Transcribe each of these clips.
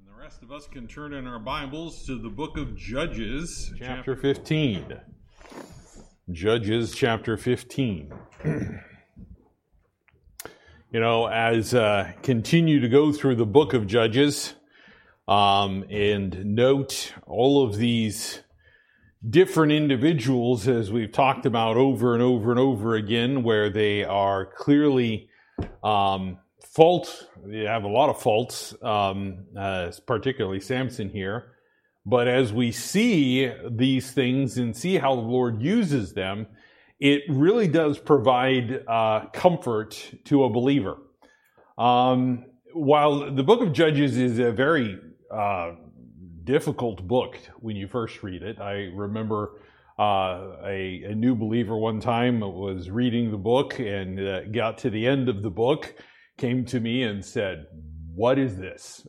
The rest of us can turn in our Bibles to the book of Judges, Chapter 15. Judges chapter 15. As continue to go through the book of Judges and note all of these different individuals, as we've talked about over and over and over again, where they are clearly they have a lot of faults, particularly Samson here. But as we see these things and see how the Lord uses them, it really does provide comfort to a believer. While the book of Judges is a very difficult book when you first read it, I remember a new believer one time was reading the book and got to the end of the book, came to me and said, "What is this?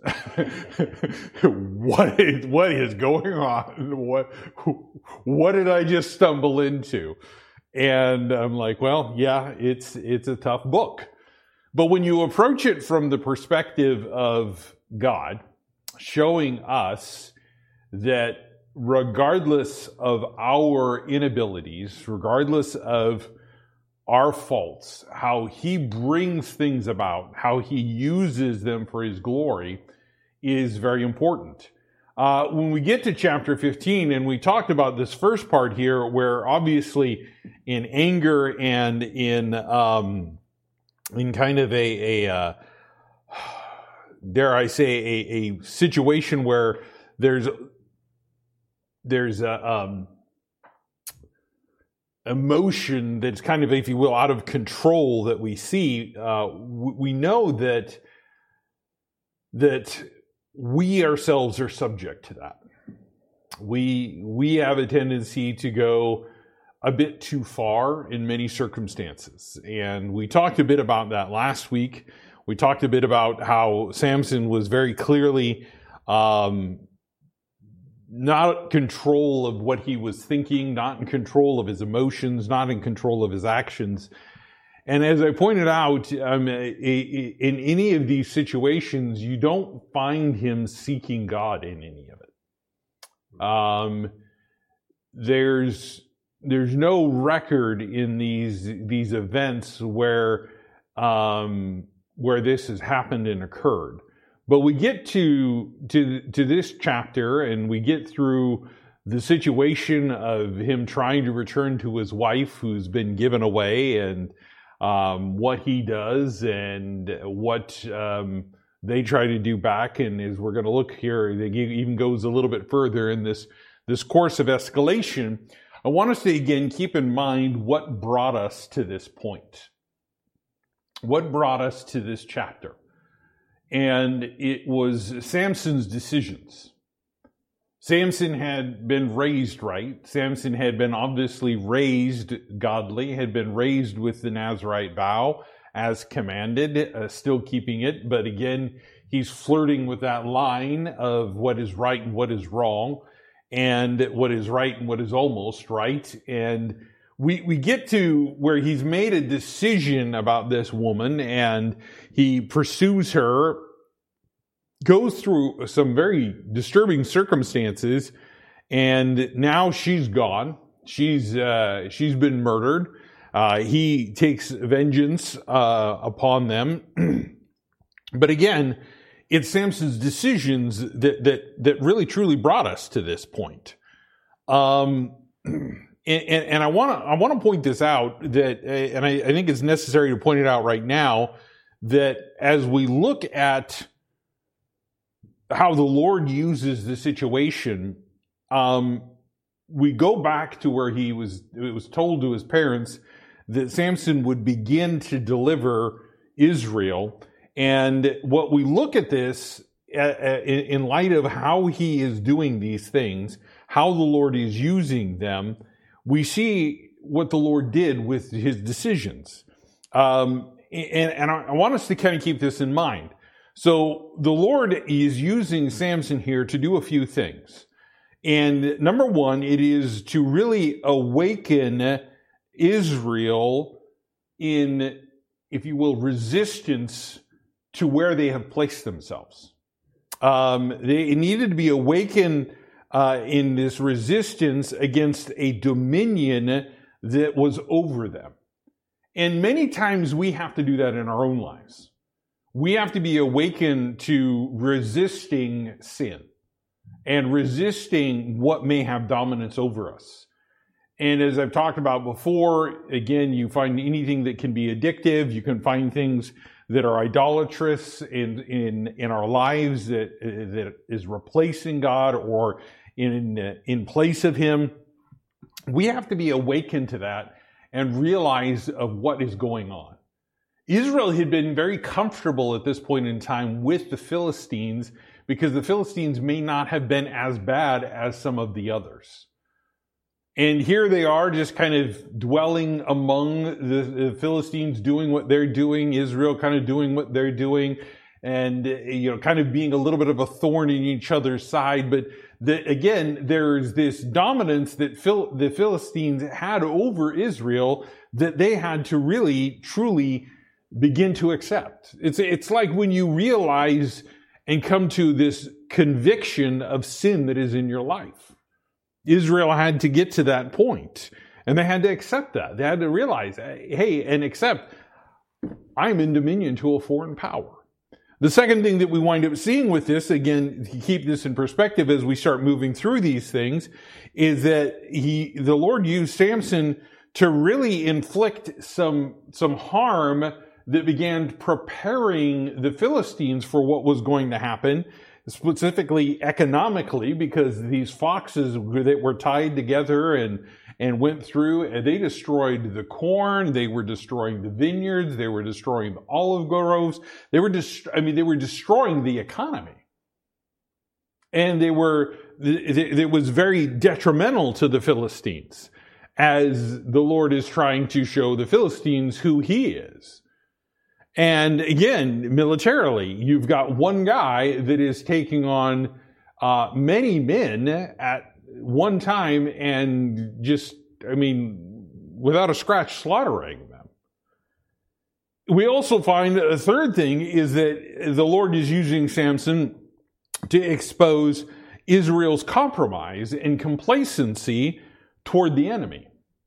What is going on? What did I just stumble into?" And I'm like, well, yeah, it's a tough book. But when you approach it from the perspective of God, showing us that regardless of our inabilities, regardless of our faults, how He brings things about, how He uses them for His glory, is very important. When we get to chapter 15, and we talked about this first part here, where obviously in anger and in kind of a dare I say, a situation where there's a emotion that's kind of, if you will, out of control that we see, we know that we ourselves are subject to that. We have a tendency to go a bit too far in many circumstances. And we talked a bit about that last week. We talked a bit about how Samson was very clearly not in control of what he was thinking, not in control of his emotions, not in control of his actions. And as I pointed out, in any of these situations, you don't find him seeking God in any of it. There's no record in these events where this has happened and occurred. But we get to this chapter, and we get through the situation of him trying to return to his wife who's been given away, and what he does and what they try to do back. And as we're going to look here, it even goes a little bit further in this course of escalation. I want us to again keep in mind what brought us to this point. What brought us to this chapter? And it was Samson's decisions. Samson had been raised right. Samson had been obviously raised godly, had been raised with the Nazirite vow as commanded, still keeping it. But again, he's flirting with that line of what is right and what is wrong, and what is right and what is almost right. And we get to where he's made a decision about this woman, and he pursues her, goes through some very disturbing circumstances, and now she's gone. She's been murdered. He takes vengeance upon them. But again, it's Samson's decisions that really truly brought us to this point. And I want to point this out, that, and I think it's necessary to point it out right now, that as we look at how the Lord uses the situation, we go back to where it was told to his parents that Samson would begin to deliver Israel. And what we look at this in light of how he is doing these things, how the Lord is using them, we see what the Lord did with his decisions. And I want us to kind of keep this in mind. So the Lord is using Samson here to do a few things. And number one, it is to really awaken Israel in, if you will, resistance to where they have placed themselves. They needed to be awakened in this resistance against a dominion that was over them. And many times we have to do that in our own lives. We have to be awakened to resisting sin and resisting what may have dominance over us. And as I've talked about before, again, you find anything that can be addictive. You can find things that are idolatrous in our lives that is replacing God or in place of Him. We have to be awakened to that and realize of what is going on. Israel had been very comfortable at this point in time with the Philistines because the Philistines may not have been as bad as some of the others. And here they are just kind of dwelling among the Philistines, doing what they're doing, Israel kind of doing what they're doing, and kind of being a little bit of a thorn in each other's side. But again, there's this dominance that the Philistines had over Israel that they had to really, truly begin to accept. It's like when you realize and come to this conviction of sin that is in your life. Israel had to get to that point, and they had to accept that. They had to realize, hey, and accept, I'm in dominion to a foreign power. The second thing that we wind up seeing with this, again, to keep this in perspective as we start moving through these things, is that the Lord used Samson to really inflict some harm that began preparing the Philistines for what was going to happen, specifically economically, because these foxes that were tied together and went through, and they destroyed the corn, they were destroying the vineyards, they were destroying the olive groves, they were destroying the economy. And it was very detrimental to the Philistines, as the Lord is trying to show the Philistines who He is. And again, militarily, you've got one guy that is taking on many men at one time and without a scratch, slaughtering them. We also find a third thing is that the Lord is using Samson to expose Israel's compromise and complacency toward the enemy.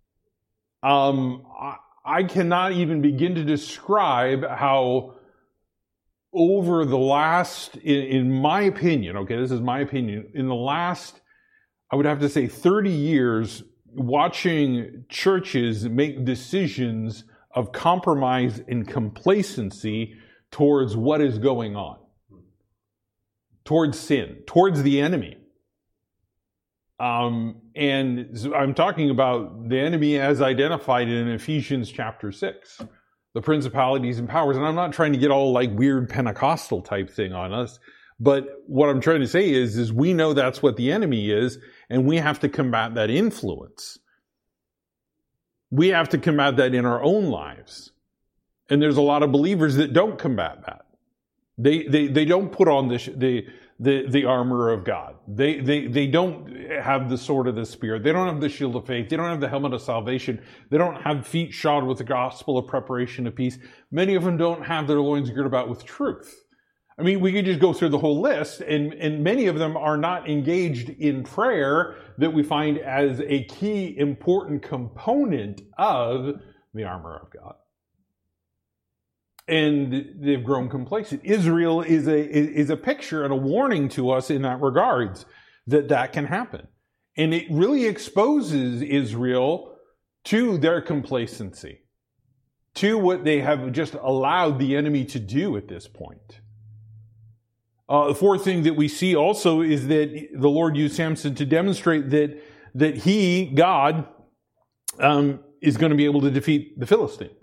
I cannot even begin to describe how over the last, in my opinion, okay, this is my opinion, in the last, I would have to say 30 years, watching churches make decisions of compromise and complacency towards what is going on, towards sin, towards the enemy. And I'm talking about the enemy as identified in Ephesians chapter 6, the principalities and powers. And I'm not trying to get all like weird Pentecostal type thing on us, but what I'm trying to say is we know that's what the enemy is, and we have to combat that influence. We have to combat that in our own lives. And there's a lot of believers that don't combat that. They don't put on the armor of God. They don't have the sword of the Spirit. They don't have the shield of faith. They don't have the helmet of salvation. They don't have feet shod with the gospel of preparation of peace. Many of them don't have their loins girded about with truth. I mean, we could just go through the whole list, and many of them are not engaged in prayer that we find as a key important component of the armor of God. And they've grown complacent. Israel is a picture and a warning to us in that regards that can happen. And it really exposes Israel to their complacency, to what they have just allowed the enemy to do at this point. The fourth thing that we see also is that the Lord used Samson to demonstrate that He, God, is going to be able to defeat the Philistines.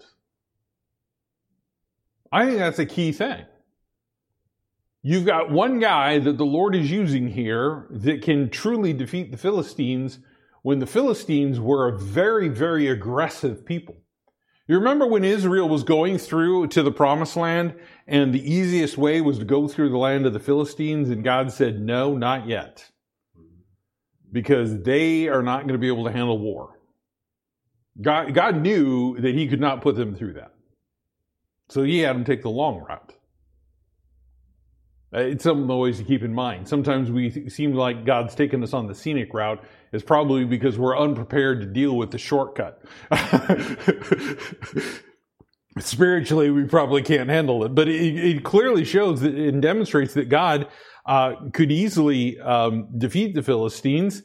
I think that's a key thing. You've got one guy that the Lord is using here that can truly defeat the Philistines when the Philistines were a very, very aggressive people. You remember when Israel was going through to the promised land and the easiest way was to go through the land of the Philistines, and God said, no, not yet. Because they are not going to be able to handle war. God knew that He could not put them through that. So He had them take the long route. It's something always to keep in mind. Sometimes we seem like God's taken us on the scenic route. It's probably because we're unprepared to deal with the shortcut. Spiritually, we probably can't handle it. But it clearly shows that and demonstrates that God could easily defeat the Philistines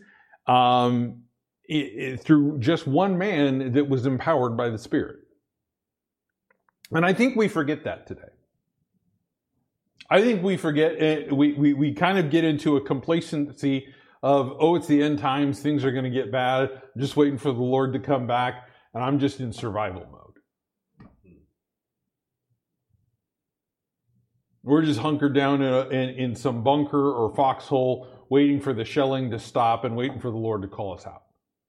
through just one man that was empowered by the Spirit. And I think we forget that today. I think we forget, we kind of get into a complacency of, oh, it's the end times, things are going to get bad, I'm just waiting for the Lord to come back, and I'm just in survival mode. We're just hunkered down in some bunker or foxhole, waiting for the shelling to stop and waiting for the Lord to call us out.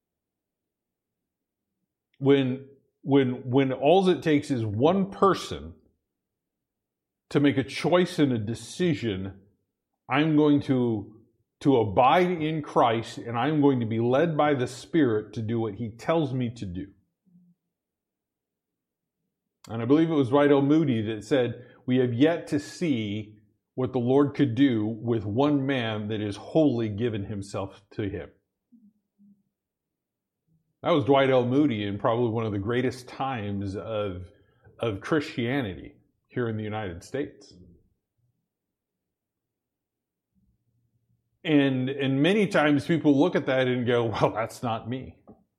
When all it takes is one person to make a choice and a decision, I'm going to abide in Christ, and I'm going to be led by the Spirit to do what He tells me to do. And I believe it was Dwight L. Moody that said, we have yet to see what the Lord could do with one man that is wholly given himself to Him. That was Dwight L. Moody in probably one of the greatest times of Christianity here in the United States. And many times people look at that and go, well, that's not me.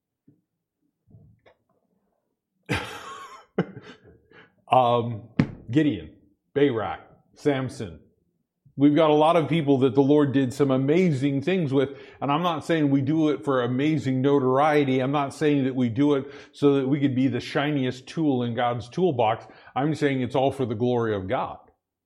Gideon, Barak, Samson. We've got a lot of people that the Lord did some amazing things with. And I'm not saying we do it for amazing notoriety. I'm not saying that we do it so that we could be the shiniest tool in God's toolbox. I'm saying it's all for the glory of God.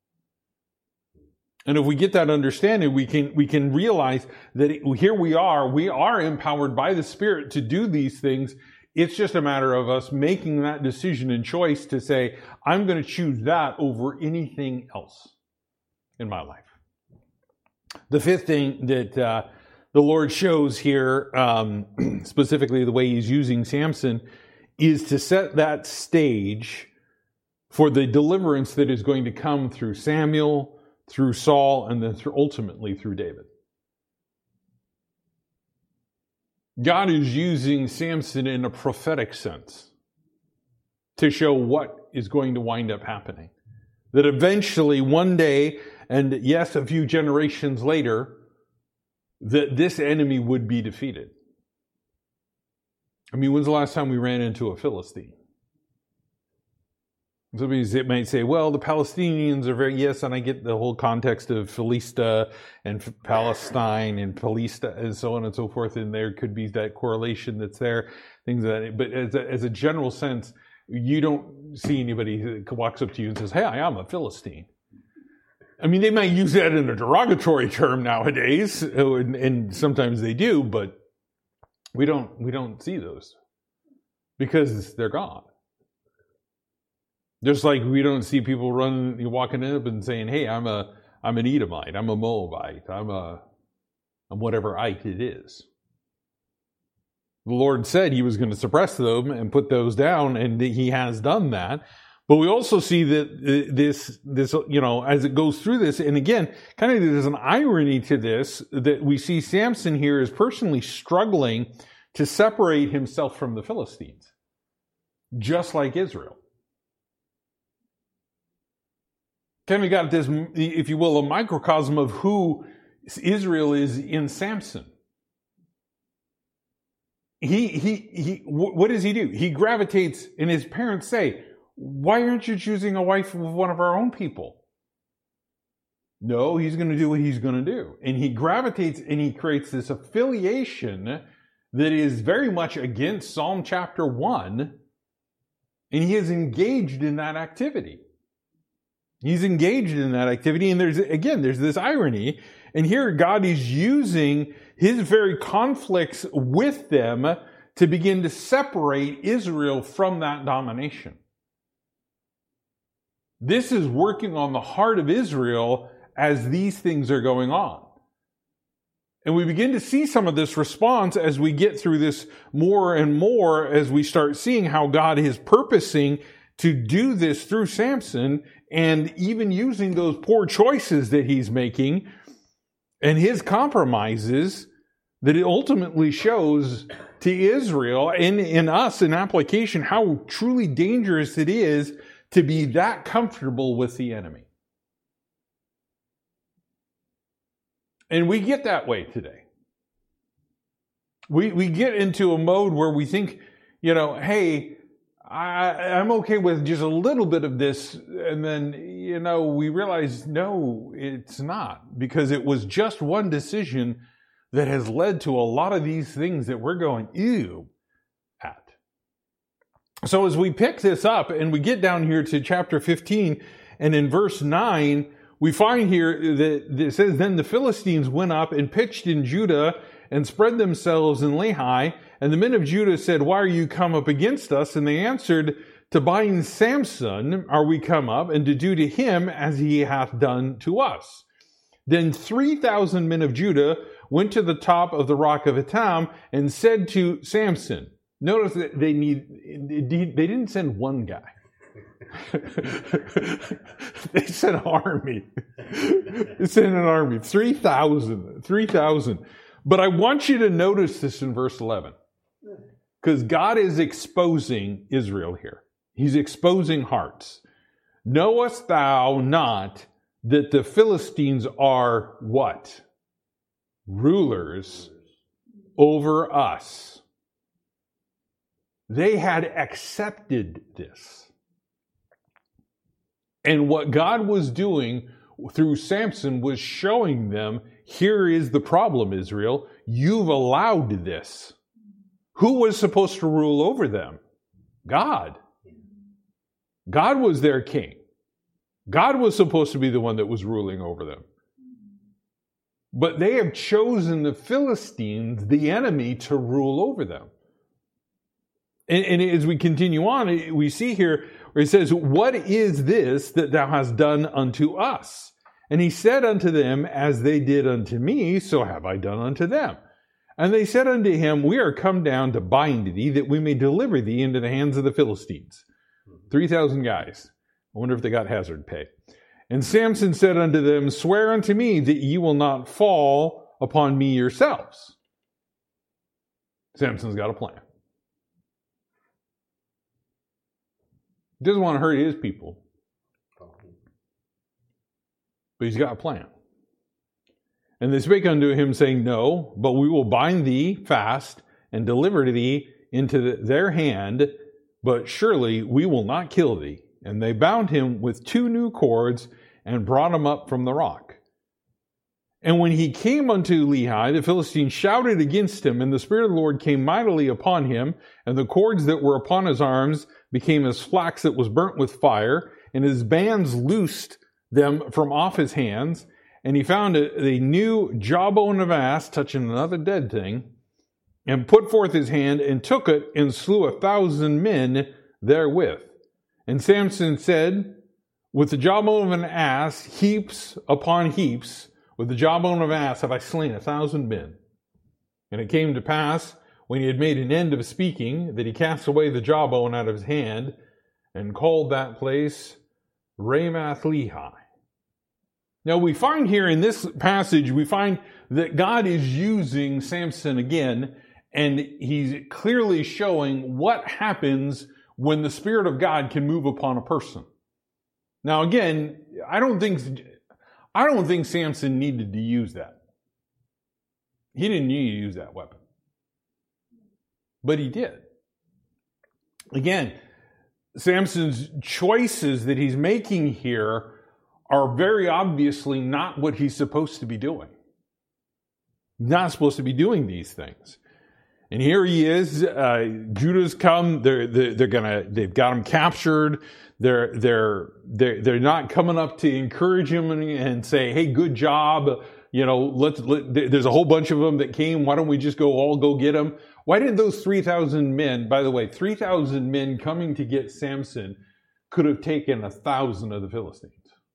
And if we get that understanding, we can realize that here we are empowered by the Spirit to do these things. It's just a matter of us making that decision and choice to say, I'm going to choose that over anything else in my life. The fifth thing that the Lord shows here, specifically the way He's using Samson, is to set that stage for the deliverance that is going to come through Samuel, through Saul, and then ultimately through David. God is using Samson in a prophetic sense to show what is going to wind up happening. That eventually, one day, and yes, a few generations later, that this enemy would be defeated. I mean, when's the last time we ran into a Philistine? Somebody might say, well, the Palestinians are very, yes, and I get the whole context of Philistia and Palestine and Palista and so on and so forth, and there could be that correlation that's there, things like that. But as a general sense, you don't see anybody who walks up to you and says, hey, I'm a Philistine. I mean, they might use that in a derogatory term nowadays, and sometimes they do, but we don't see those because they're gone. Just like we don't see people walking up and saying, hey, I'm an Edomite, I'm a Moabite, I'm whatever ite it is. The Lord said He was going to suppress them and put those down, and He has done that. But we also see that this, as it goes through this, and again, kind of there's an irony to this, that we see Samson here is personally struggling to separate himself from the Philistines, just like Israel. Kind of got this, if you will, a microcosm of who Israel is in Samson. What does he do? He gravitates, and his parents say, why aren't you choosing a wife of one of our own people? No, he's going to do what he's going to do. And he gravitates and he creates this affiliation that is very much against Psalm chapter 1. And he is engaged in that activity. He's engaged in that activity. And there's this irony. And here God is using His very conflicts with them to begin to separate Israel from that domination. This is working on the heart of Israel as these things are going on. And we begin to see some of this response as we get through this more and more, as we start seeing how God is purposing to do this through Samson and even using those poor choices that he's making and his compromises, that it ultimately shows to Israel and in us in application how truly dangerous it is to be that comfortable with the enemy. And we get that way today. We get into a mode where we think, hey, I'm okay with just a little bit of this. And then, we realize, no, it's not. Because it was just one decision that has led to a lot of these things that we're going, ew, at. So as we pick this up and we get down here to chapter 15, and in verse 9, we find here that it says, then the Philistines went up and pitched in Judah and spread themselves in Lehi. And the men of Judah said, why are you come up against us? And they answered, to bind Samson are we come up, and to do to him as he hath done to us. Then 3,000 men of Judah went to the top of the rock of Etam and said to Samson, notice that they didn't send one guy. They sent an army. They sent an army. 3,000. But I want you to notice this in verse 11. Because God is exposing Israel here. He's exposing hearts. Knowest thou not that the Philistines are what? Rulers over us. They had accepted this. And what God was doing through Samson was showing them, here is the problem, Israel. You've allowed this. Who was supposed to rule over them? God. God was their king. God was supposed to be the one that was ruling over them. But they have chosen the Philistines, the enemy, to rule over them. And as we continue on, we see here where he says, what is this that thou hast done unto us? And he said unto them, as they did unto me, so have I done unto them. And they said unto him, we are come down to bind thee, that we may deliver thee into the hands of the Philistines. 3,000 guys. I wonder if they got hazard pay. And Samson said unto them, swear unto me that ye will not fall upon me yourselves. Samson's got a plan. He doesn't want to hurt his people. But he's got a plan. And they spake unto him, saying, no, but we will bind thee fast and deliver thee into their hand, but surely we will not kill thee. And they bound him with 2 new cords and brought him up from the rock. And when he came unto Lehi, the Philistines shouted against him, and the Spirit of the Lord came mightily upon him, and the cords that were upon his arms became as flax that was burnt with fire, and his bands loosed them from off his hands. And he found a new jawbone of ass, touching another dead thing, and put forth his hand, and took it, and slew 1,000 men therewith. And Samson said, with the jawbone of an ass, heaps upon heaps, with the jawbone of an ass have I slain 1,000 men. And it came to pass, when he had made an end of speaking, that he cast away the jawbone out of his hand, and called that place Ramath Lehi. Now we find here in this passage, we find that God is using Samson again, and he's clearly showing what happens when the Spirit of God can move upon a person. Now again, I don't think Samson needed to use that. He didn't need to use that weapon. But he did. Again, Samson's choices that he's making here are very obviously not what he's supposed to be doing. Not supposed to be doing these things. And here he is. Judah's come. They've got him captured. They're not coming up to encourage him and say, "Hey, good job." There's a whole bunch of them that came. Why don't we just all go get them? Why did those 3,000 men? By the way, 3,000 men coming to get Samson could have taken 1,000 of the Philistines.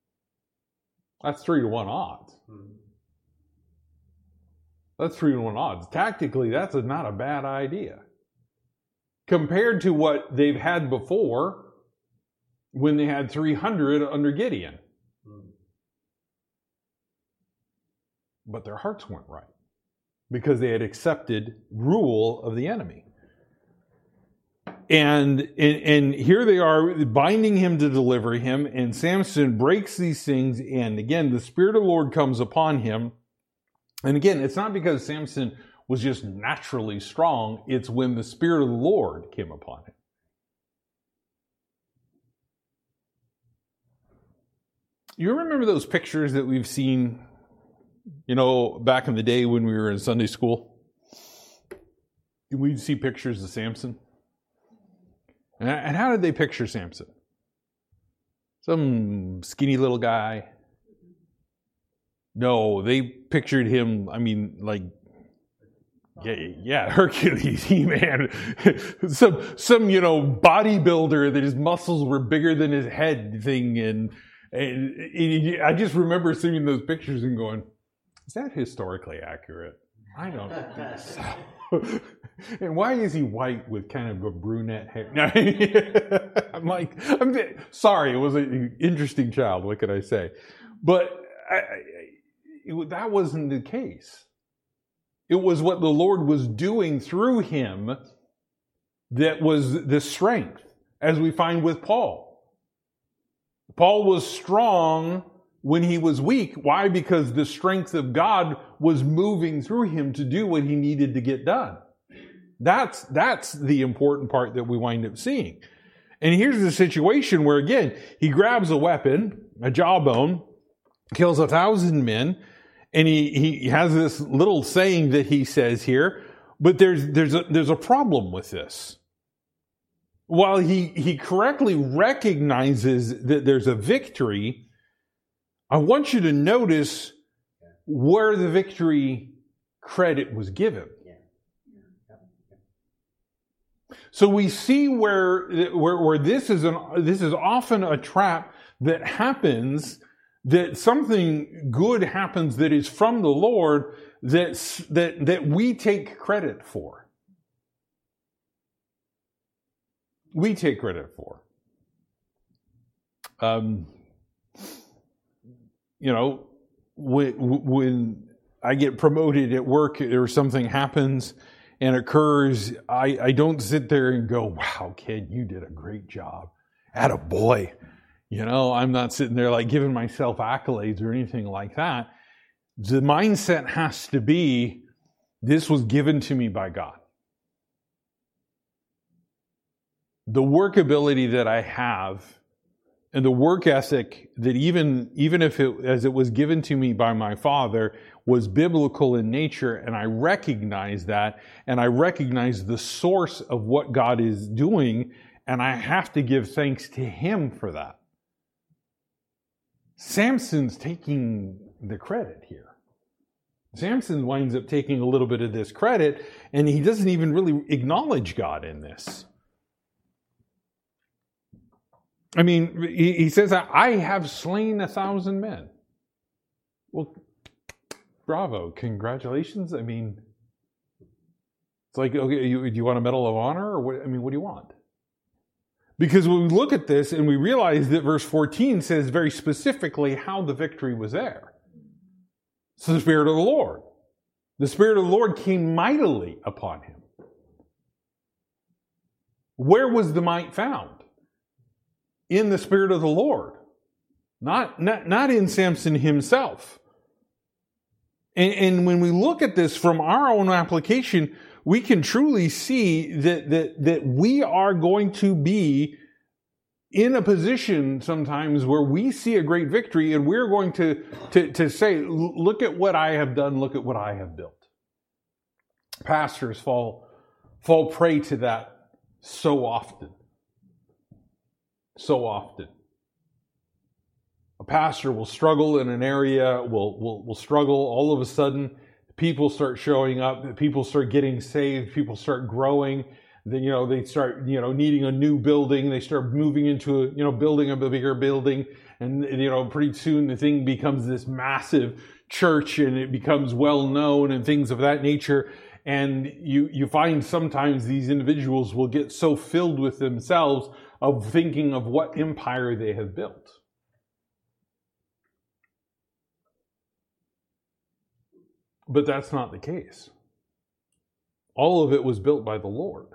That's 3-to-1 odds. That's 3-to-1 odds. Tactically, that's not a bad idea. Compared to what they've had before, when they had 300 under Gideon. But their hearts weren't right because they had accepted rule of the enemy. And here they are binding him to deliver him, and Samson breaks these things, and again, the Spirit of the Lord comes upon him. And again, it's not because Samson was just naturally strong, it's when the Spirit of the Lord came upon him. You remember those pictures that we've seen, back in the day when we were in Sunday school? We'd see pictures of Samson. And how did they picture Samson? Some skinny little guy? No, they pictured him, Hercules, He-Man. some bodybuilder that his muscles were bigger than his head thing. And I just remember seeing those pictures and going, is that historically accurate? I don't think so. And why is he white with kind of a brunette hair? I'm sorry, it was an interesting child. What could I say? But that wasn't the case. It was what the Lord was doing through him that was the strength, as we find with Paul. Paul was strong when he was weak. Why? Because the strength of God was moving through him to do what he needed to get done. That's the important part that we wind up seeing. And here's the situation where, again, he grabs a weapon, a jawbone, kills 1,000 men, and he has this little saying that he says here, but there's a problem with this. While he correctly recognizes that there's a victory, I want you to notice where the victory credit was given. So we see where this is often a trap that happens, that something good happens that is from the Lord that we take credit for. We take credit for. When I get promoted at work or something happens and occurs, I don't sit there and go, wow, kid, you did a great job. Attaboy. I'm not sitting there like giving myself accolades or anything like that. The mindset has to be, this was given to me by God. The work ability that I have and the work ethic that even if it was given to me by my Father was biblical in nature, and I recognize that, and I recognize the source of what God is doing, and I have to give thanks to Him for that. Samson's taking the credit here. Samson winds up taking a little bit of this credit, and he doesn't even really acknowledge God in this. I mean, he says, I have slain 1,000 men. Well, bravo, congratulations. I mean, it's like, okay, do you want a Medal of Honor? Or what? I mean, what do you want? Because when we look at this and we realize that verse 14 says very specifically how the victory was there. It's the Spirit of the Lord. The Spirit of the Lord came mightily upon him. Where was the might found? In the Spirit of the Lord. Not in Samson himself. And when we look at this from our own application, we can truly see that we are going to be in a position sometimes where we see a great victory and we're going to say, look at what I have done, look at what I have built. Pastors fall prey to that so often. So often. A pastor will struggle in an area, will struggle. All of a sudden, people start showing up, people start getting saved, people start growing. Then, they start, needing a new building. They start moving into, building a bigger building. And, pretty soon the thing becomes this massive church and it becomes well known and things of that nature. And you find sometimes these individuals will get so filled with themselves of thinking of what empire they have built. But that's not the case. All of it was built by the Lord.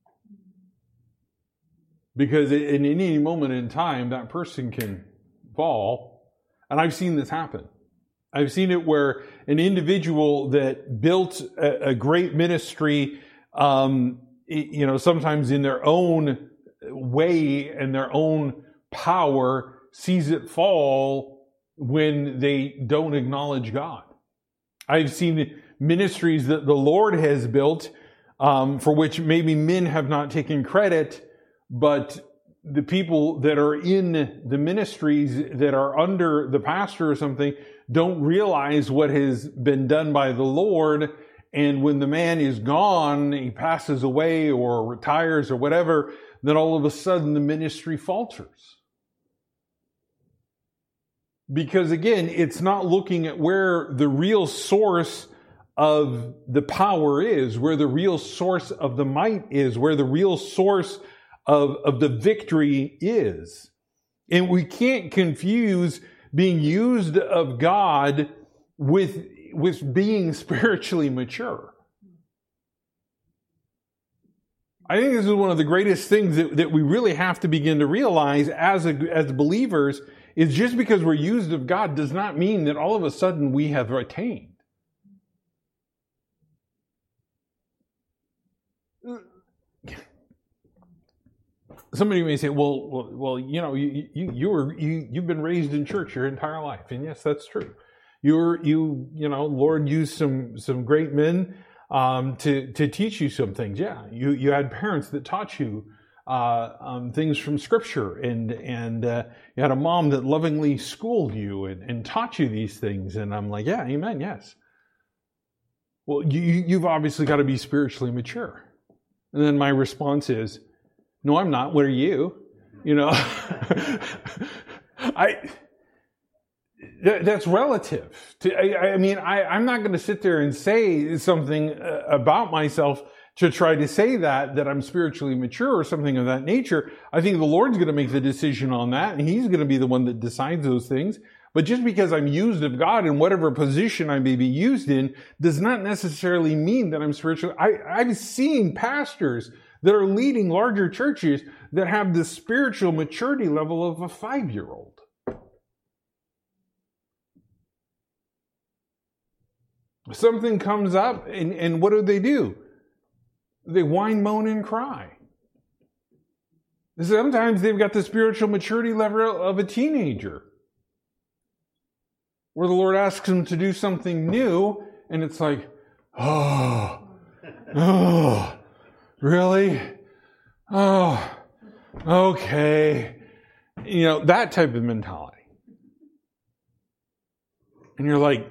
Because in any moment in time, that person can fall. And I've seen this happen. I've seen it where an individual that built a great ministry, sometimes in their own way and their own power, sees it fall when they don't acknowledge God. I've seen ministries that the Lord has built, for which maybe men have not taken credit, but the people that are in the ministries that are under the pastor or something don't realize what has been done by the Lord. And when the man is gone, he passes away or retires or whatever, then all of a sudden the ministry falters. Because again, it's not looking at where the real source of the power is, where the real source of the might is, where the real source of the victory is. And we can't confuse being used of God with being spiritually mature. I think this is one of the greatest things that we really have to begin to realize as believers, is just because we're used of God does not mean that all of a sudden we have attained. Somebody may say, well, you've been raised in church your entire life, and yes, that's true. Lord used some great men to teach you some things. Yeah, you had parents that taught you things from Scripture, and you had a mom that lovingly schooled you and taught you these things. And I'm like, yeah, amen, yes. Well, you've obviously got to be spiritually mature. And then my response is, no, I'm not. What are you? That's relative. I'm not going to sit there and say something about myself to try to say that I'm spiritually mature or something of that nature. I think the Lord's going to make the decision on that, and He's going to be the one that decides those things. But just because I'm used of God in whatever position I may be used in does not necessarily mean that I'm spiritual. I've seen pastors that are leading larger churches that have the spiritual maturity level of a 5-year-old. Something comes up, and what do? They whine, moan, and cry. Sometimes they've got the spiritual maturity level of a teenager, where the Lord asks them to do something new, and it's like, oh, really? Oh, okay. That type of mentality. And you're like,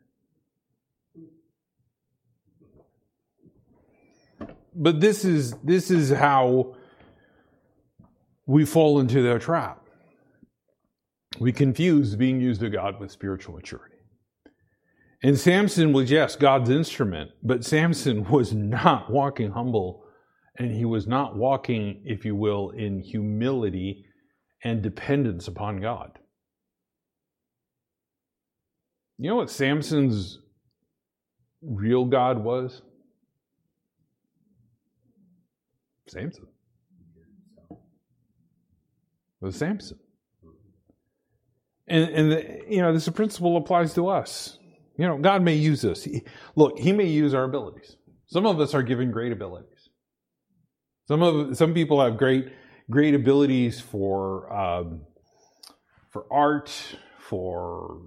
but this is how we fall into their trap. We confuse being used of God with spiritual maturity. And Samson was, yes, God's instrument, but Samson was not walking humble, and he was not walking, if you will, in humility and dependence upon God. You know what Samson's real God was? Samson. It was Samson. And this principle applies to us. God may use us. He may use our abilities. Some of us are given great abilities. Some people have great abilities for art, for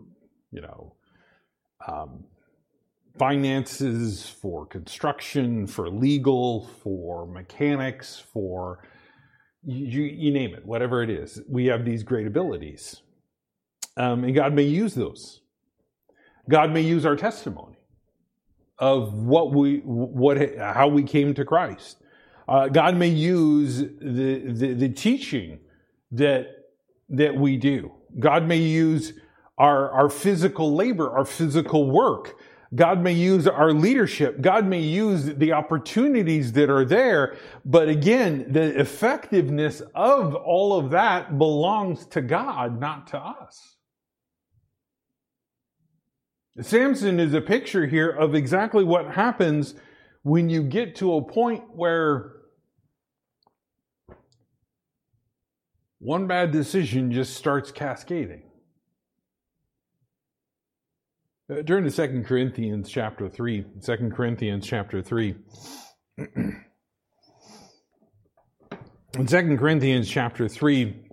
finances, for construction, for legal, for mechanics, for you name it, whatever it is. We have these great abilities. And God may use those. God may use our testimony of how we came to Christ. God may use the teaching that we do. God may use our physical labor, our physical work. God may use our leadership. God may use the opportunities that are there. But again, the effectiveness of all of that belongs to God, not to us. Samson is a picture here of exactly what happens when you get to a point where one bad decision just starts cascading. Turn to 2 Corinthians chapter 3. 2 Corinthians chapter 3. In 2 Corinthians chapter 3,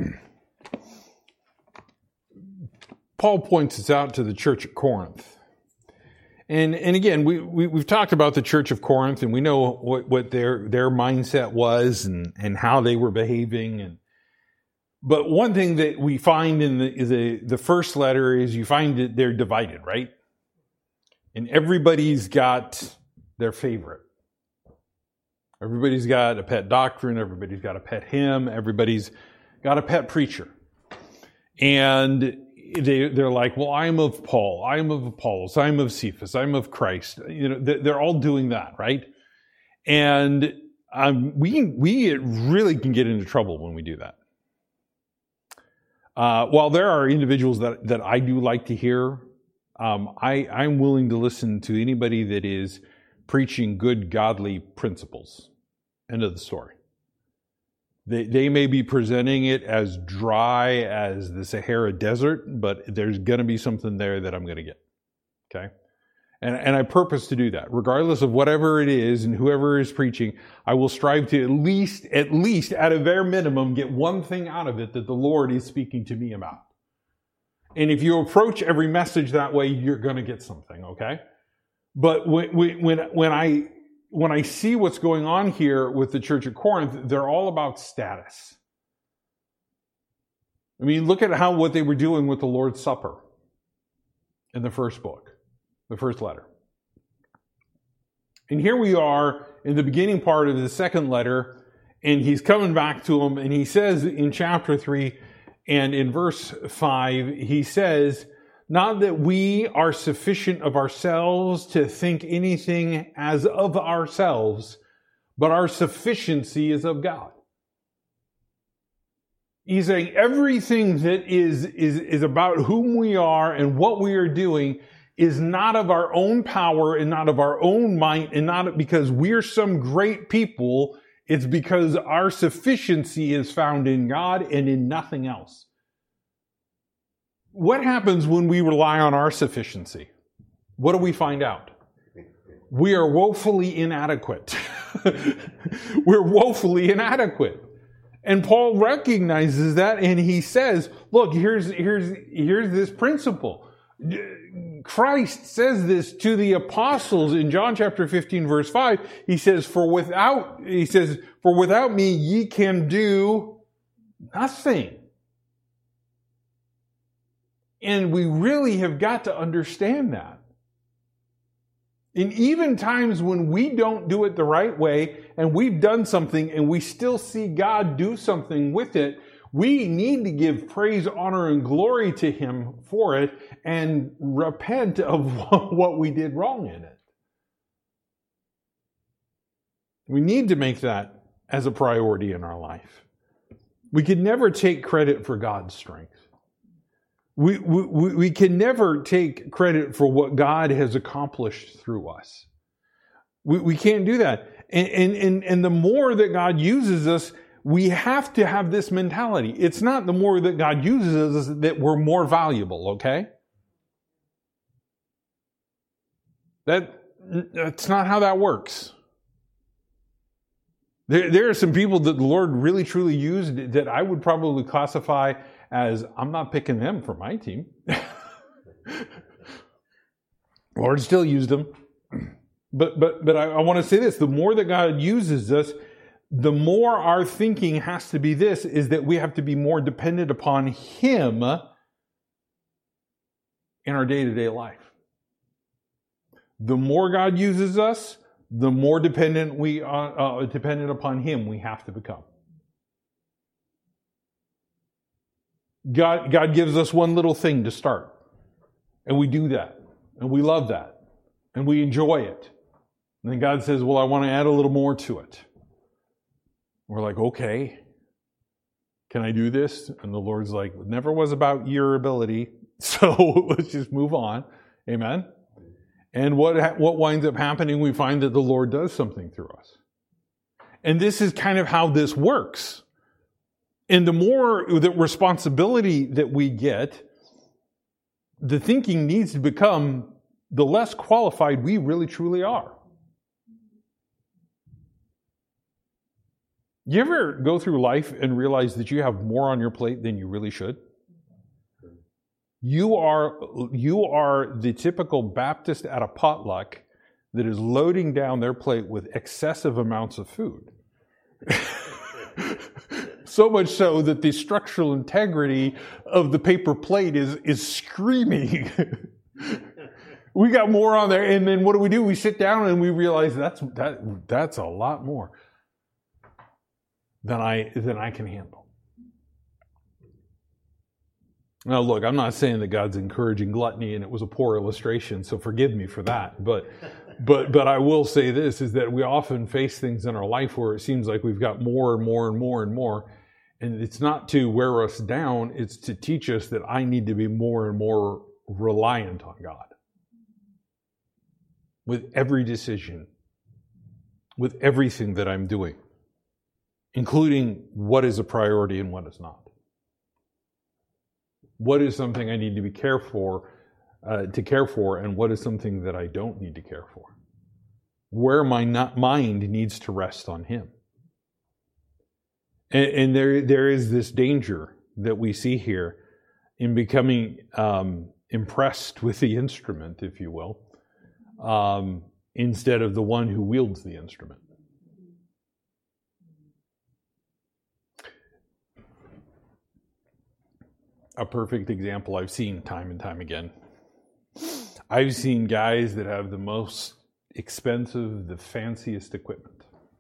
Paul points this out to the church at Corinth. And again, we've talked about the church of Corinth, and we know what their mindset was and how they were behaving. But one thing that we find in the first letter is you find that they're divided, right? And everybody's got their favorite. Everybody's got a pet doctrine. Everybody's got a pet hymn. Everybody's got a pet preacher. And they're like, well, I'm of Paul. I'm of Apollos. I'm of Cephas. I'm of Christ. You know, they're all doing that, right? And we really can get into trouble when we do that. While there are individuals that I do like to hear, I'm willing to listen to anybody that is preaching good, godly principles. End of the story. They may be presenting it as dry as the Sahara Desert, but there's going to be something there that I'm going to get. Okay? And I purpose to do that. Regardless of whatever it is and whoever is preaching, I will strive to at least at a bare minimum, get one thing out of it that the Lord is speaking to me about. And if you approach every message that way, you're going to get something, okay? But when I see what's going on here with the church at Corinth, they're all about status. I mean, look at what they were doing with the Lord's Supper in the first book, the first letter. And here we are in the beginning part of the second letter, and he's coming back to them, and he says in chapter 3 and in verse 5, he says, not that we are sufficient of ourselves to think anything as of ourselves, but our sufficiency is of God. He's saying everything that is about whom we are and what we are doing is not of our own power and not of our own might and not because we're some great people. It's because our sufficiency is found in God and in nothing else. What happens when we rely on our sufficiency? What do we find out? We are woefully inadequate. We're woefully inadequate. And Paul recognizes that and he says, look, here's this principle. Christ says this to the apostles in John chapter 15 verse 5. He says, for without me ye can do nothing. And we really have got to understand that. In even times when we don't do it the right way and we've done something and we still see God do something with it, we need to give praise, honor, and glory to Him for it and repent of what we did wrong in it. We need to make that as a priority in our life. We can never take credit for God's strength. We can never take credit for what God has accomplished through us. We can't do that. And the more that God uses us, we have to have this mentality. It's not the more that God uses us that we're more valuable, okay? That's not how that works. There are some people that the Lord really truly used that I would probably classify as I'm not picking them for my team. Lord still used them. But I want to say this, the more that God uses us, the more our thinking has to be this, is that we have to be more dependent upon Him in our day-to-day life. The more God uses us, the more dependent upon Him we have to become. God gives us one little thing to start. And we do that. And we love that. and we enjoy it. And then God says, well, I want to add a little more to it. We're like, okay, can I do this? And the Lord's like, it never was about your ability, so let's just move on. Amen? And what winds up happening, we find that the Lord does something through us. And this is kind of how this works. And the more the responsibility that we get, the thinking needs to become the less qualified we really truly are. You ever go through life and realize that you have more on your plate than you really should? You are the typical Baptist at a potluck that is loading down their plate with excessive amounts of food. So much so that the structural integrity of the paper plate is screaming. We got more on there, and then what do? We sit down and we realize that's a lot more than I can handle. Now, look, I'm not saying that God's encouraging gluttony, and it was a poor illustration, so forgive me for that. But I will say this, is that we often face things in our life where it seems like we've got more and more and more and more. And it's not to wear us down, it's to teach us that I need to be more and more reliant on God. With every decision, with everything that I'm doing, including what is a priority and what is not. What is something I need to be care for, and what is something that I don't need to care for? Where my mind needs to rest on Him. And there is this danger that we see here in becoming impressed with the instrument, if you will, instead of the one who wields the instrument. A perfect example I've seen time and time again. I've seen guys that have the most expensive, the fanciest equipment.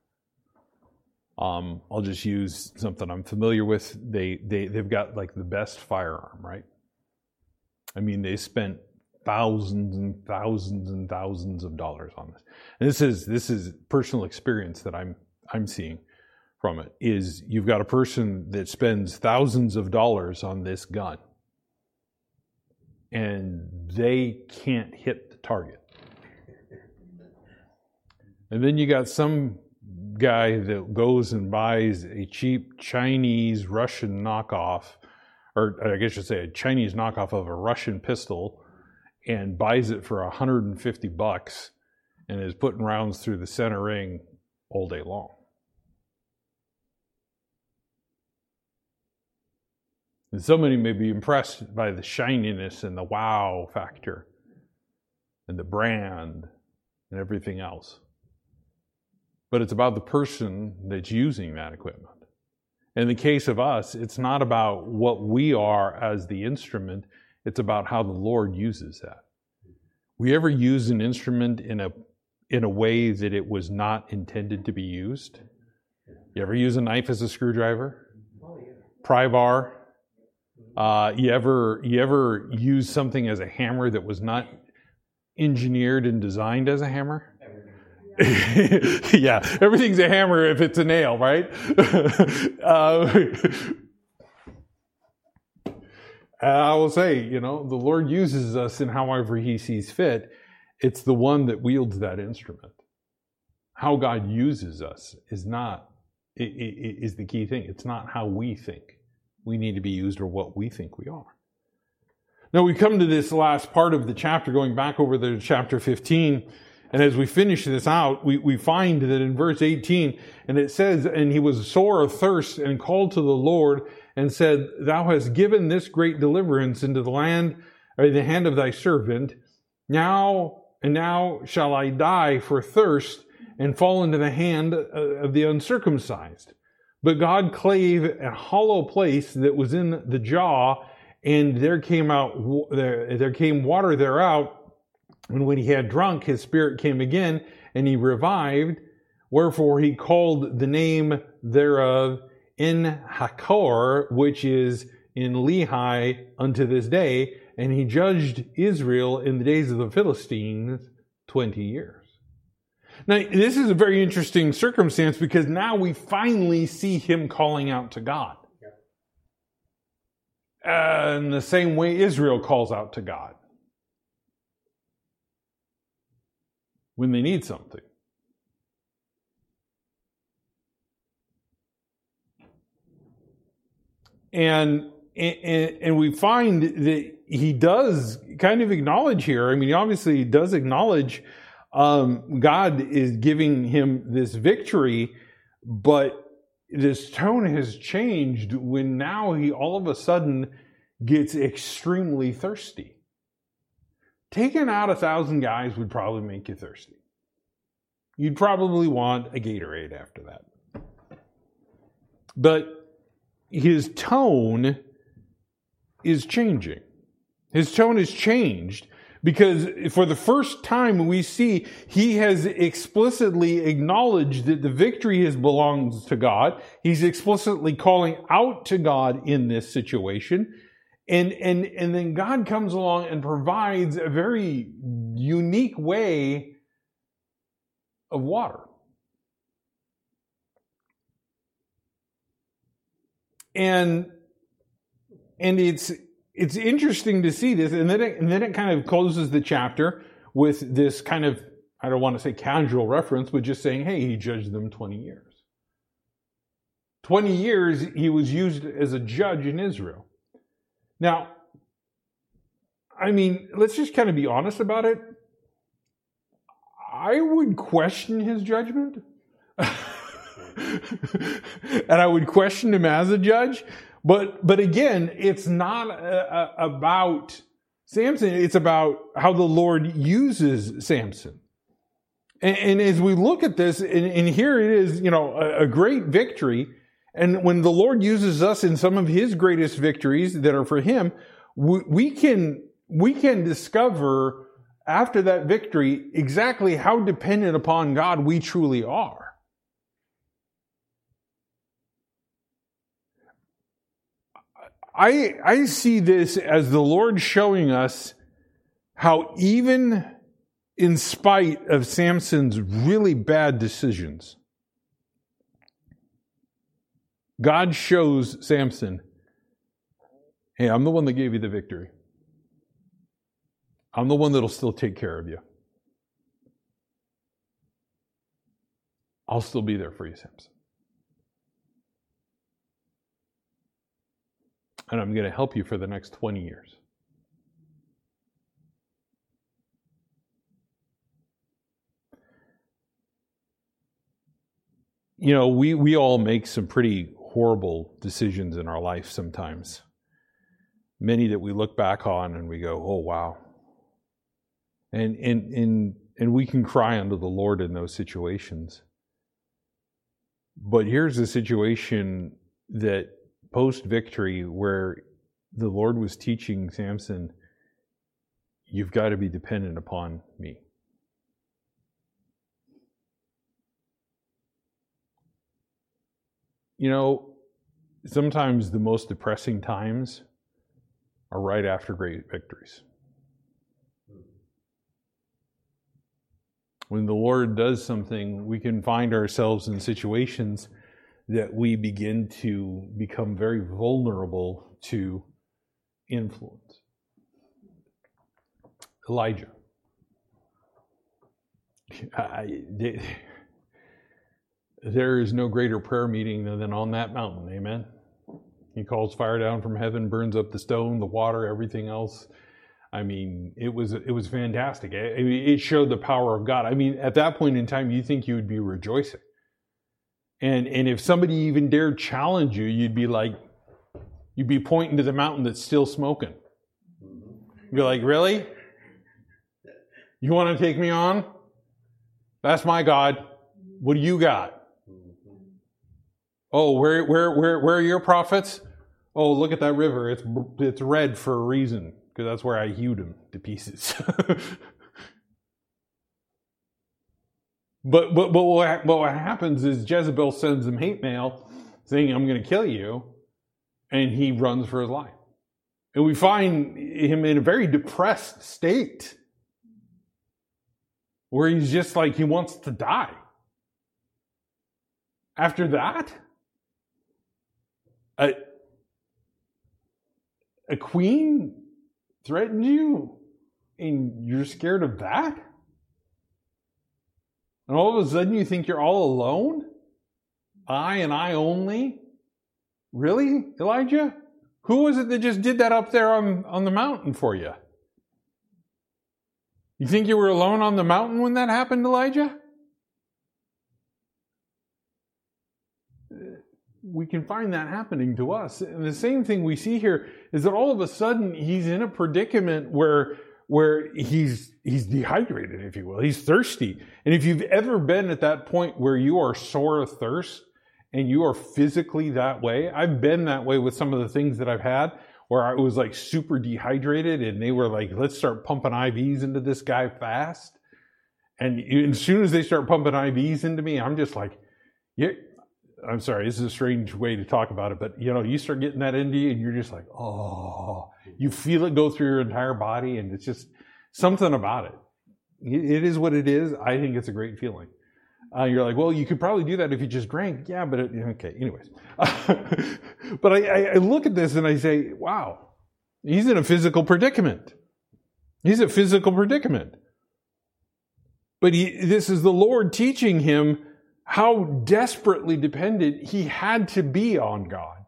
I'll just use something I'm familiar with. They've got like the best firearm, right? I mean, they spent thousands and thousands and thousands of dollars on this. And this is personal experience that I'm seeing from it. Is you've got a person that spends thousands of dollars on this gun, and they can't hit the target. And then you got some guy that goes and buys a cheap Chinese Russian knockoff, or I guess I should say a Chinese knockoff of a Russian pistol, and buys it for $150 and is putting rounds through the center ring all day long. And somebody may be impressed by the shininess and the wow factor and the brand and everything else. But it's about the person that's using that equipment. In the case of us, it's not about what we are as the instrument, it's about how the Lord uses that. We ever use an instrument in a way that it was not intended to be used? You ever use a knife as a screwdriver? Pry bar? You ever use something as a hammer that was not engineered and designed as a hammer? Yeah, everything's a hammer if it's a nail, right? I will say, the Lord uses us in however He sees fit. It's the one that wields that instrument. How God uses us is the key thing. It's not how we think we need to be used or what we think we are. Now we come to this last part of the chapter, going back over to chapter 15. And as we finish this out, we find that in verse 18, and it says, "And he was sore of thirst and called to the Lord and said, Thou hast given this great deliverance into the hand of thy servant. Now shall I die for thirst and fall into the hand of the uncircumcised. But God clave a hollow place that was in the jaw, and there came water thereout. And when he had drunk, his spirit came again, and he revived. Wherefore he called the name thereof En-Hakkore, which is in Lehi unto this day. And he judged Israel in the days of the Philistines 20 years. Now, this is a very interesting circumstance because now we finally see him calling out to God. In the same way Israel calls out to God when they need something. And we find that he does kind of acknowledge here. I mean, obviously he does acknowledge God is giving him this victory, but this tone has changed when now he all of a sudden gets extremely thirsty. Taking out 1,000 guys would probably make you thirsty. You'd probably want a Gatorade after that. But his tone is changing. His tone has changed because for the first time we see he has explicitly acknowledged that the victory belongs to God. He's explicitly calling out to God in this situation. And then God comes along and provides a very unique way of water. And it's interesting to see this, and then it kind of closes the chapter with this kind of, I don't want to say casual reference, but just saying, hey, he judged them 20 years. 20 years he was used as a judge in Israel. Now, I mean, let's just kind of be honest about it. I would question his judgment. And I would question him as a judge. But again, it's not about Samson. It's about how the Lord uses Samson. And as we look at this, and here it is, a great victory. And when the Lord uses us in some of his greatest victories that are for him, we can discover after that victory exactly how dependent upon God we truly are. I see this as the Lord showing us how even in spite of Samson's really bad decisions, God shows Samson, hey, I'm the one that gave you the victory. I'm the one that'll still take care of you. I'll still be there for you, Samson. And I'm going to help you for the next 20 years. We all make some pretty horrible decisions in our life sometimes. Many that we look back on and we go, oh, wow. And we can cry unto the Lord in those situations. But here's a situation that post-victory where the Lord was teaching Samson, you've got to be dependent upon me. Sometimes the most depressing times are right after great victories. When the Lord does something, we can find ourselves in situations that we begin to become very vulnerable to influence. Elijah. There is no greater prayer meeting than on that mountain, amen? He calls fire down from heaven, burns up the stone, the water, everything else. I mean, it was fantastic. It showed the power of God. I mean, at that point in time, you think you would be rejoicing. And if somebody even dared challenge you, you'd be pointing to the mountain that's still smoking. You'd be like, really? You want to take me on? That's my God. What do you got? Oh, where are your prophets? Oh, look at that river. It's red for a reason, because that's where I hewed them to pieces. But what happens is Jezebel sends him hate mail saying, I'm going to kill you, and he runs for his life. And we find him in a very depressed state. where he's just like he wants to die. After that, a queen threatens you and you're scared of that? And all of a sudden you think you're all alone? I and I only? Really, Elijah? Who was it that just did that up there on the mountain for you? You think you were alone on the mountain when that happened, Elijah? We can find that happening to us. And the same thing we see here is that all of a sudden he's in a predicament where he's dehydrated, if you will. He's thirsty. And if you've ever been at that point where you are sore of thirst and you are physically that way, I've been that way with some of the things that I've had where I was like super dehydrated and they were like, let's start pumping IVs into this guy fast. And as soon as they start pumping IVs into me, I'm just like, yeah, I'm sorry, this is a strange way to talk about it, but you start getting that into you and you're just like, oh, you feel it go through your entire body and it's just something about it. It is what it is. I think it's a great feeling. You're like, well, you could probably do that if you just drank. Yeah, but okay, anyways. But I look at this and I say, wow, he's in a physical predicament. He's a physical predicament. But this is the Lord teaching him how desperately dependent he had to be on God.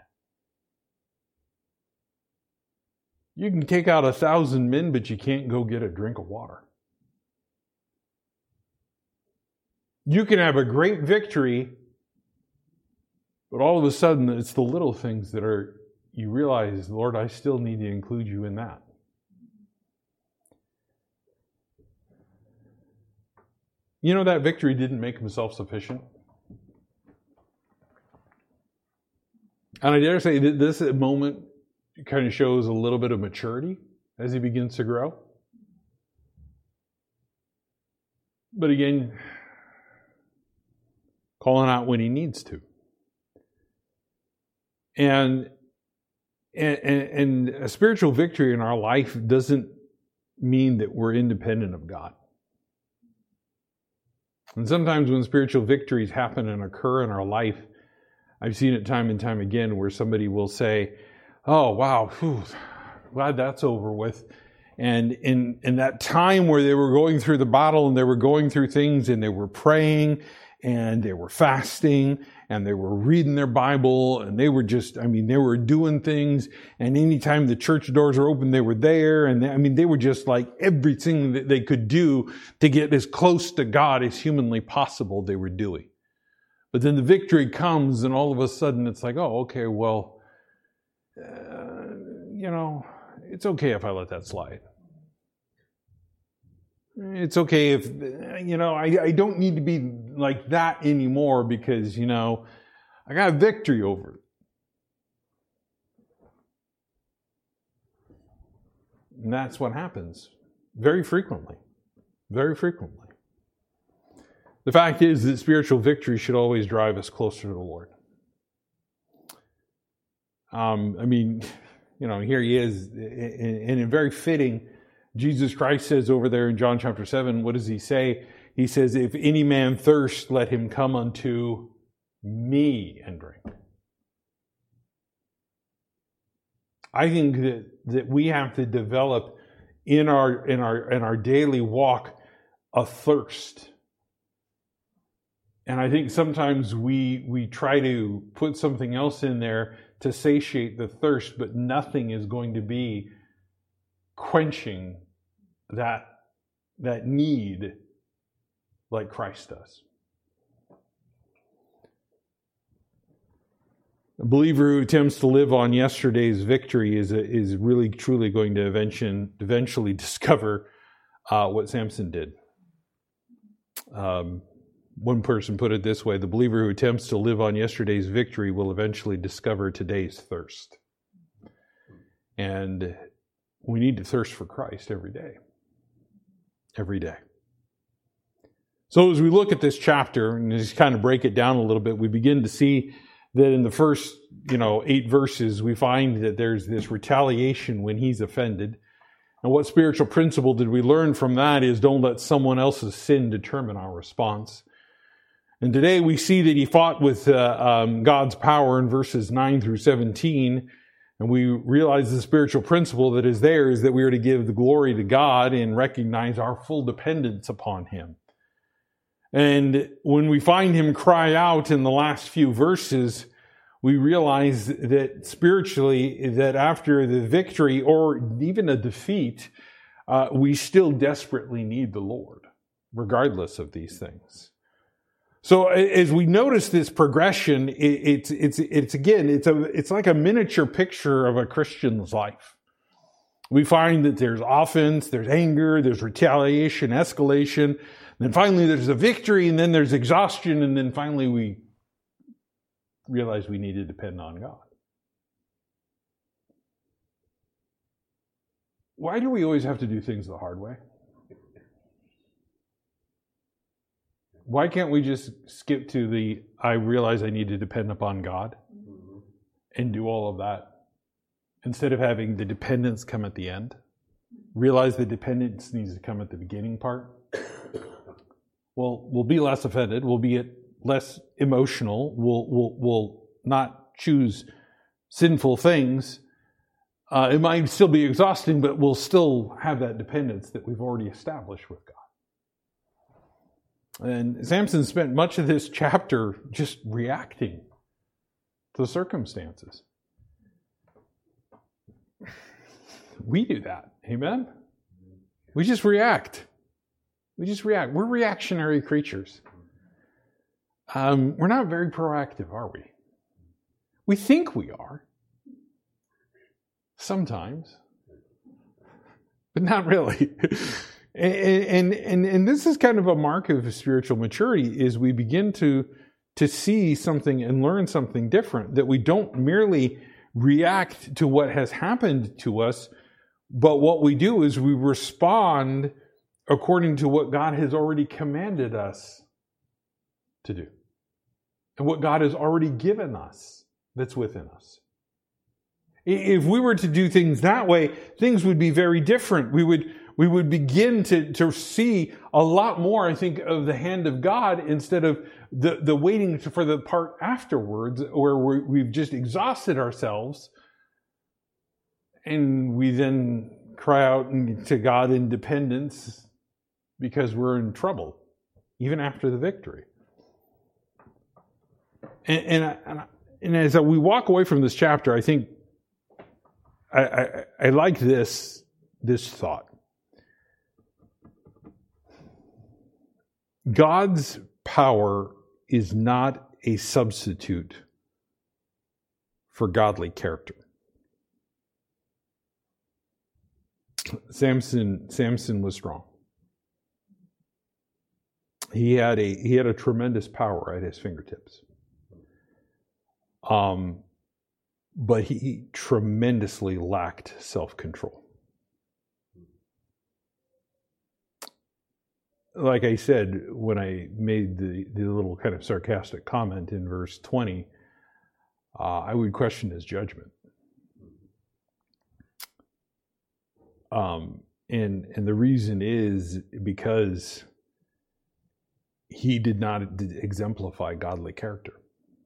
You can take out 1,000 men, but you can't go get a drink of water. You can have a great victory, but all of a sudden it's the little things that you realize, Lord, I still need to include you in that. That victory didn't make him self-sufficient. And I dare say that this moment kind of shows a little bit of maturity as he begins to grow. But again, calling out when he needs to. And a spiritual victory in our life doesn't mean that we're independent of God. And sometimes when spiritual victories happen and occur in our life, I've seen it time and time again where somebody will say, oh, wow, glad that's over with. And in that time where they were going through the battle and they were going through things and they were praying and they were fasting and they were reading their Bible and they were they were doing things. And anytime the church doors were open, they were there. And they were just like everything that they could do to get as close to God as humanly possible, they were doing. But then the victory comes and all of a sudden it's like, oh, okay, well, it's okay if I let that slide. It's okay if, I don't need to be like that anymore because, I got a victory over it. And that's what happens very frequently. Very frequently. The fact is that spiritual victory should always drive us closer to the Lord. Here he is, and in very fitting, Jesus Christ says over there in John chapter 7, what does he say? He says, if any man thirst, let him come unto me and drink. I think that we have to develop in our daily walk a thirst. And I think sometimes we try to put something else in there to satiate the thirst, but nothing is going to be quenching that need like Christ does. A believer who attempts to live on yesterday's victory is really truly going to eventually discover what Samson did. One person put it this way: the believer who attempts to live on yesterday's victory will eventually discover today's thirst. And we need to thirst for Christ every day. Every day. So as we look at this chapter and just kind of break it down a little bit, we begin to see that in the first, 8 verses, we find that there's this retaliation when he's offended. And what spiritual principle did we learn from that is don't let someone else's sin determine our response. And today we see that he fought with God's power in verses 9 through 17. And we realize the spiritual principle that is there is that we are to give the glory to God and recognize our full dependence upon him. And when we find him cry out in the last few verses, we realize that spiritually, that after the victory or even a defeat, we still desperately need the Lord, regardless of these things. So as we notice this progression, it's like a miniature picture of a Christian's life. We find that there's offense, there's anger, there's retaliation, escalation, then finally there's a victory, and then there's exhaustion, and then finally we realize we need to depend on God. Why do we always have to do things the hard way? Why can't we just skip to I realize I need to depend upon God and do all of that instead of having the dependence come at the end? Realize the dependence needs to come at the beginning part. Well, we'll be less offended. We'll be less emotional. We'll not choose sinful things. It might still be exhausting, but we'll still have that dependence that we've already established with God. And Samson spent much of this chapter just reacting to the circumstances. We do that. Amen? We just react. We're reactionary creatures. We're not very proactive, are we? We think we are. Sometimes. But not really. And this is kind of a mark of spiritual maturity, is we begin to see something and learn something different, that we don't merely react to what has happened to us, but what we do is we respond according to what God has already commanded us to do. And what God has already given us that's within us. If we were to do things that way, things would be very different. We would begin to see a lot more, I think, of the hand of God instead of the waiting for the part afterwards where we've just exhausted ourselves and we then cry out to God in dependence because we're in trouble, even after the victory. And as we walk away from this chapter, I think I like this thought. God's power is not a substitute for godly character. Samson was strong. He had a tremendous power at his fingertips. But he tremendously lacked self-control. Like I said, when I made the little kind of sarcastic comment in verse 20, I would question his judgment. And the reason is because he did not exemplify godly character.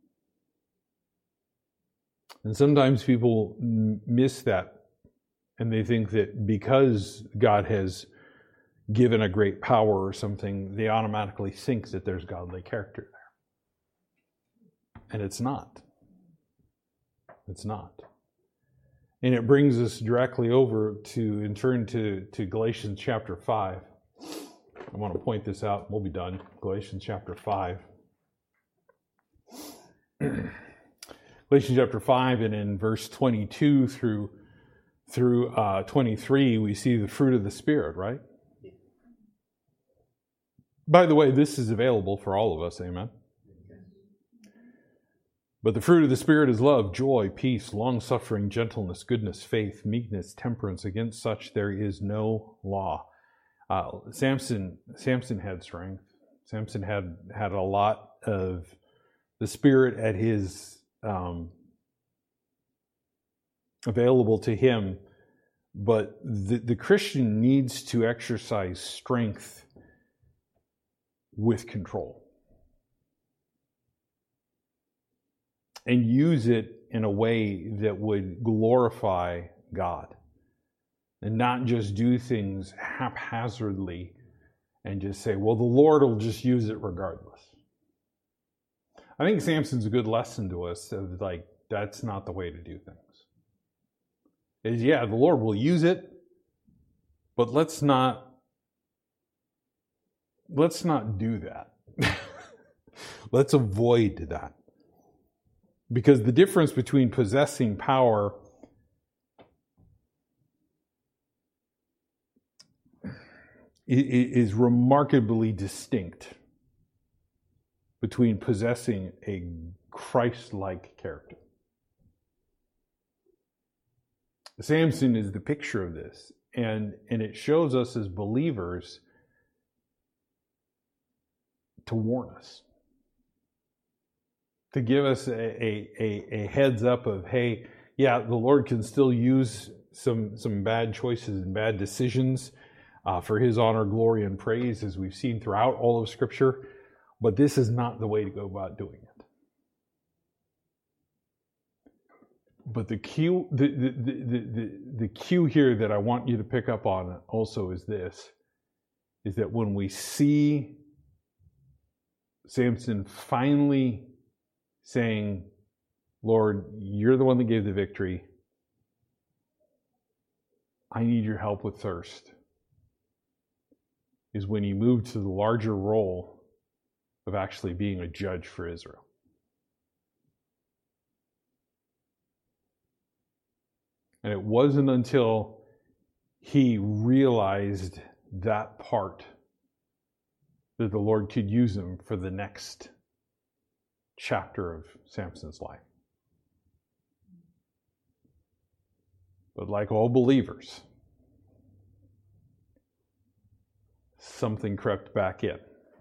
And sometimes people miss that, and they think that because God has given a great power or something, they automatically think that there's godly character there. And it's not. It's not. And it brings us directly over and turn to Galatians chapter 5. I want to point this out. We'll be done. Galatians chapter 5. Galatians chapter 5, and in verse 22 through 23, we see the fruit of the Spirit, right? By the way, this is available for all of us, amen? But the fruit of the Spirit is love, joy, peace, long-suffering, gentleness, goodness, faith, meekness, temperance. Against such there is no law. Samson had strength. Samson had a lot of the Spirit at his available to him, But the Christian needs to exercise strength with control and use it in a way that would glorify God and not just do things haphazardly and just say, well, the Lord will just use it regardless. I think Samson's a good lesson to us of like, that's not the way to do things. Is the Lord will use it, but let's not do that. Let's avoid that. Because the difference between possessing power is remarkably distinct between possessing a Christ-like character. Samson is the picture of this, and it shows us as believers to warn us, to give us a heads up of, hey, yeah, the Lord can still use some bad choices and bad decisions for His honor, glory, and praise, as we've seen throughout all of Scripture, but this is not the way to go about doing it. But the cue here that I want you to pick up on also is this, is that when we see Samson finally saying, Lord, you're the one that gave the victory. I need your help with thirst, is when he moved to the larger role of actually being a judge for Israel. And it wasn't until he realized that part that the Lord could use him for the next chapter of Samson's life. But like all believers, something crept back in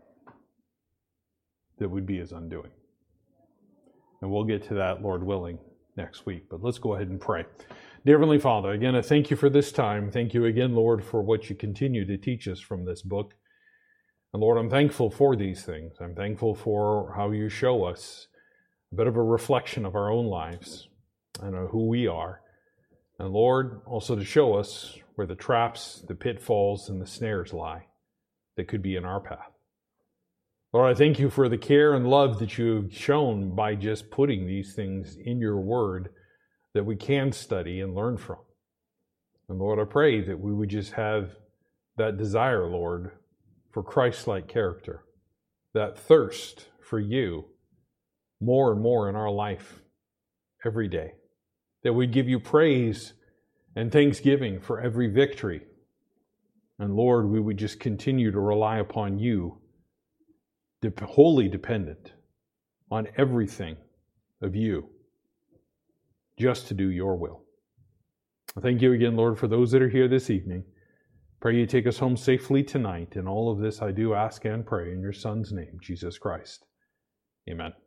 that would be his undoing. And we'll get to that, Lord willing, next week. But let's go ahead and pray. Dear Heavenly Father, again, I thank you for this time. Thank you again, Lord, for what you continue to teach us from this book. And Lord, I'm thankful for these things. I'm thankful for how you show us a bit of a reflection of our own lives and who we are. And Lord, also to show us where the traps, the pitfalls, and the snares lie that could be in our path. Lord, I thank you for the care and love that you've shown by just putting these things in your word that we can study and learn from. And Lord, I pray that we would just have that desire, Lord, for Christ-like character, that thirst for you more and more in our life every day, that we'd give you praise and thanksgiving for every victory. And Lord, we would just continue to rely upon you, wholly dependent on everything of you, just to do your will. Thank you again, Lord, for those that are here this evening. Pray you take us home safely tonight. And all of this I do ask and pray in your Son's name, Jesus Christ. Amen.